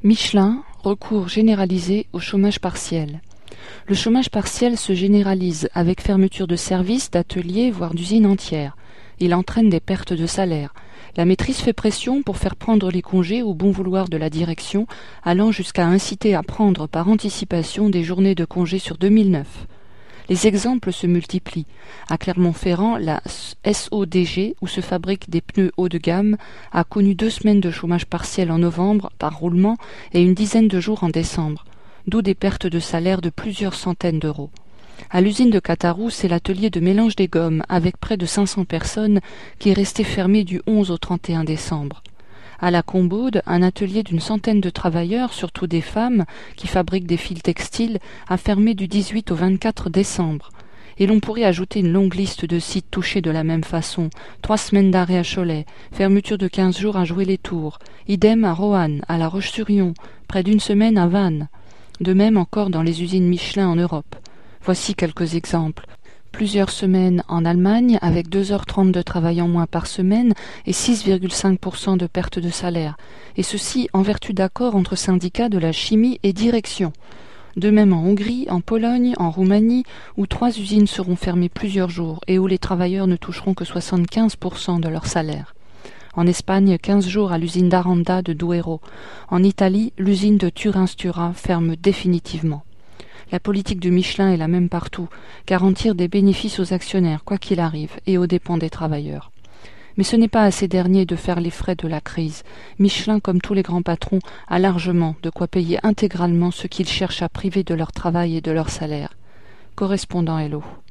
Michelin, recours généralisé au chômage partiel. Le chômage partiel se généralise avec fermeture de services, d'ateliers, voire d'usines entières. Il entraîne des pertes de salaire. La maîtrise fait pression pour faire prendre les congés au bon vouloir de la direction, allant jusqu'à inciter à prendre par anticipation des journées de congés sur 2009. Les exemples se multiplient. À Clermont-Ferrand, la SODG, où se fabriquent des pneus haut de gamme, a connu 2 semaines de chômage partiel en novembre par roulement et une dizaine de jours en décembre, d'où des pertes de salaire de plusieurs centaines d'euros. À l'usine de Catarou, c'est l'atelier de mélange des gommes, avec près de 500 personnes, qui est resté fermé du 11 au 31 décembre. À la Combaude, un atelier d'une centaine de travailleurs, surtout des femmes, qui fabriquent des fils textiles, a fermé du 18 au 24 décembre. Et l'on pourrait ajouter une longue liste de sites touchés de la même façon. 3 semaines d'arrêt à Cholet, fermeture de 15 jours à Jouer-les-Tours, idem à Roanne, à La Roche-sur-Yon, près d'une semaine à Vannes. De même encore dans les usines Michelin en Europe. Voici quelques exemples. Plusieurs semaines en Allemagne, avec 2h30 de travail en moins par semaine et 6,5% de perte de salaire, et ceci en vertu d'accords entre syndicats de la chimie et direction. De même en Hongrie, en Pologne, en Roumanie, où 3 usines seront fermées plusieurs jours et où les travailleurs ne toucheront que 75% de leur salaire. En Espagne, 15 jours à l'usine d'Aranda de Duero. En Italie, l'usine de Turin-Stura ferme définitivement. La politique de Michelin est la même partout, garantir des bénéfices aux actionnaires, quoi qu'il arrive, et aux dépens des travailleurs. Mais ce n'est pas à ces derniers de faire les frais de la crise. Michelin, comme tous les grands patrons, a largement de quoi payer intégralement ceux qu'ils cherchent à priver de leur travail et de leur salaire. Correspondant Hello.